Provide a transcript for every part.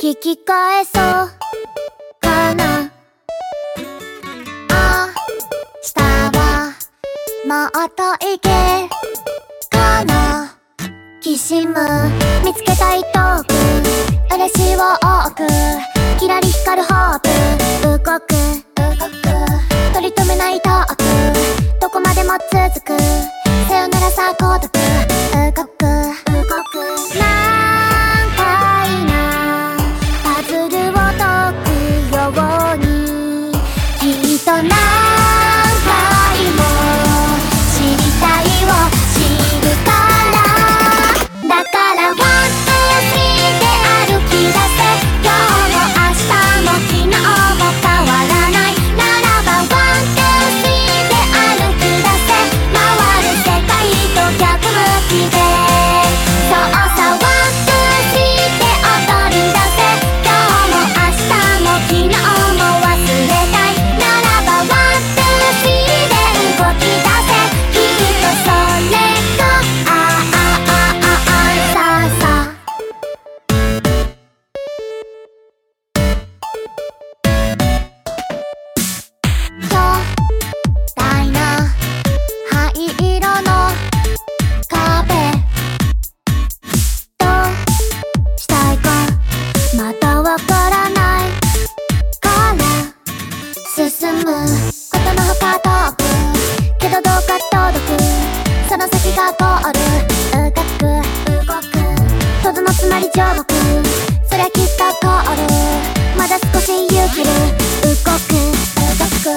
引き返そうかな。明日はもっといけかな。きしむ見つけたいトーク、嬉しいを多く、キラリ光るホープ、動く取り留めないトーク、どこまでも続く、さよならさ孤独、動く難解なパズルを解くように、きっと何回も知りたいを知るから。だからワン、ツー、スリーで歩き出せ。今日も明日も昨日も変わらないならば、ワン、ツー、スリーで歩き出せ。回る世界と逆向きで、そうさ、ワン、ツー、スリーで踊り出せ。今日も明日も昨日も忘れたいならば、ワン、ツー、スリーで動き出せ。きっとそれがささ。巨大な灰色の壁、どうしたいかまだわからないから進むことのほか遠く、けどどうか届く、その先がゴール、動くとどのつまり上国、そりゃきっとゴール、まだ少し勇気る、動く暖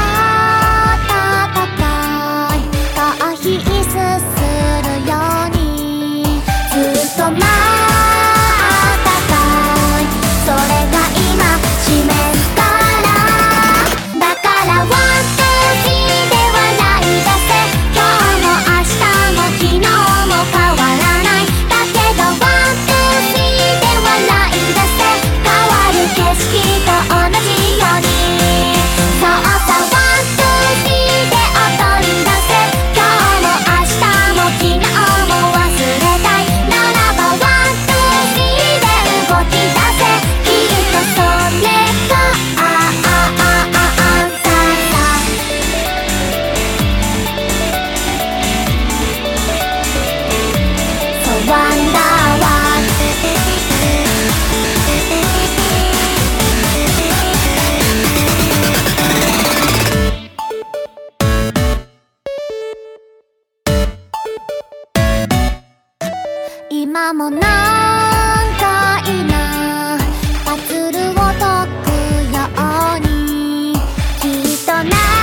かいコーヒーすするように、ずっと待ったかい、それが今示すから。だからワン、ツー、スリーで笑い出せ。今日も明日も昨日も変わらない。だけどワン、ツー、スリーで笑い出せ。変わる景色と同じように、そうさ、ワン、ツー、スリーで踊り出せ。今日も明日も昨日も忘れたいならば、ワン、ツー、スリーで動き出せ。きっとそれがささ。そうワンダーワン、今も難解なパズルを解くように、きっと